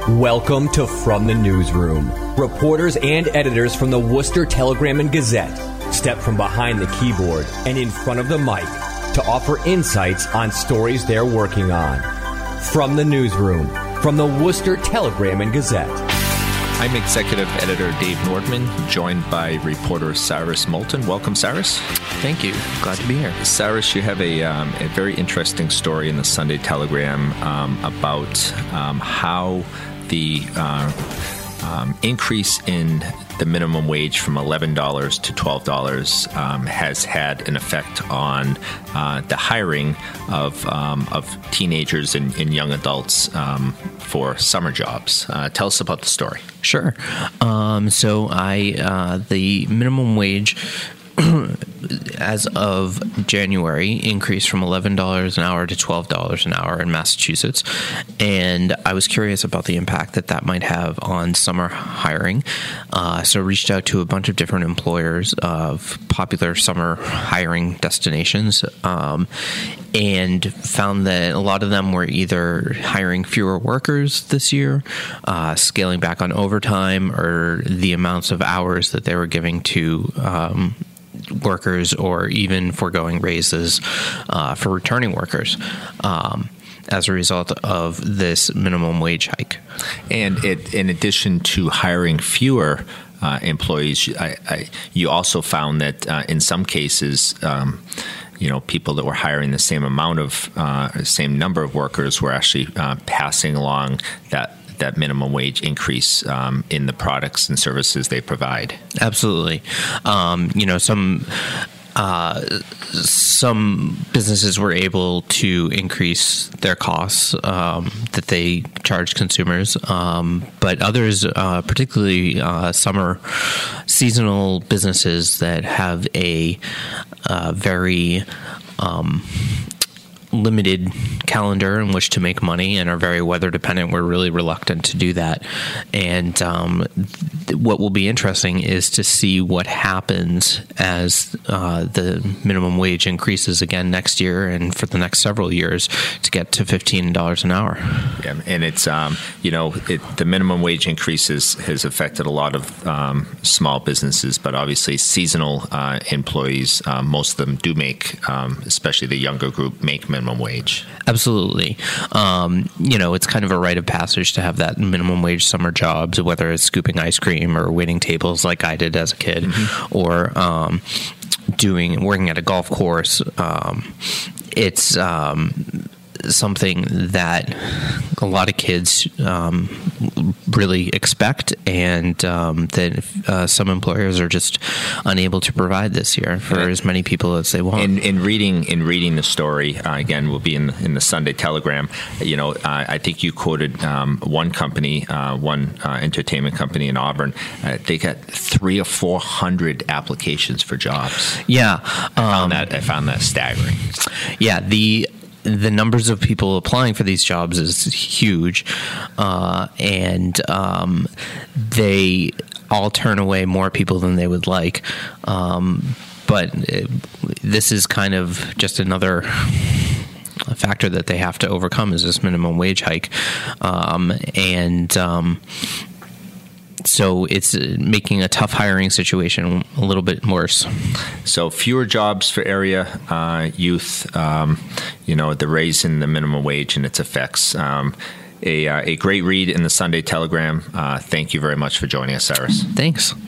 Welcome to From the Newsroom. Reporters and editors from the Worcester Telegram and Gazette step from behind the keyboard and in front of the mic to offer insights on stories they're working on. From the Newsroom, from the Worcester Telegram and Gazette. I'm Executive Editor Dave Nordman, joined by reporter Cyrus Moulton. Welcome, Cyrus. Thank you. Glad to be here. Cyrus, you have a very interesting story in the Sunday Telegram about how the increase in the minimum wage from $11 to $12 has had an effect on the hiring of teenagers and young adults for summer jobs. Tell us about the story. Sure. So the minimum wage as of January increased from $11 an hour to $12 an hour in Massachusetts. And I was curious about the impact that might have on summer hiring. So I reached out to a bunch of different employers of popular summer hiring destinations and found that a lot of them were either hiring fewer workers this year, scaling back on overtime, or the amounts of hours that they were giving to workers, or even foregoing raises for returning workers as a result of this minimum wage hike. And in addition to hiring fewer employees, you also found that in some cases, people that were hiring the same same number of workers were actually passing along that minimum wage increase in the products and services they provide. Absolutely. Some businesses were able to increase their costs that they charge consumers, but others, particularly summer seasonal businesses that have a very limited calendar in which to make money and are very weather dependent, we're really reluctant to do that. And what will be interesting is to see what happens as the minimum wage increases again next year and for the next several years to get to $15 an hour. Yeah, and it's the minimum wage increases has affected a lot of small businesses, but obviously seasonal employees, most of them do make, especially the younger group, make minimum wage. Absolutely. It's kind of a rite of passage to have that minimum wage summer jobs, whether it's scooping ice cream or waiting tables like I did as a kid, or working at a golf course. It's something that a lot of kids really expect, and that some employers are just unable to provide this year for as many people as they want. In reading the story, again, will be in the Sunday Telegram. I think you quoted one company, one entertainment company in Auburn. They got 300 or 400 applications for jobs. Yeah, I found that staggering. Yeah, the numbers of people applying for these jobs is huge, and they all turn away more people than they would like. But this is kind of just another factor that they have to overcome, is this minimum wage hike. So it's making a tough hiring situation a little bit worse. So fewer jobs for area youth, the raise in the minimum wage and its effects. A great read in the Sunday Telegram. Thank you very much for joining us, Cyrus. Thanks.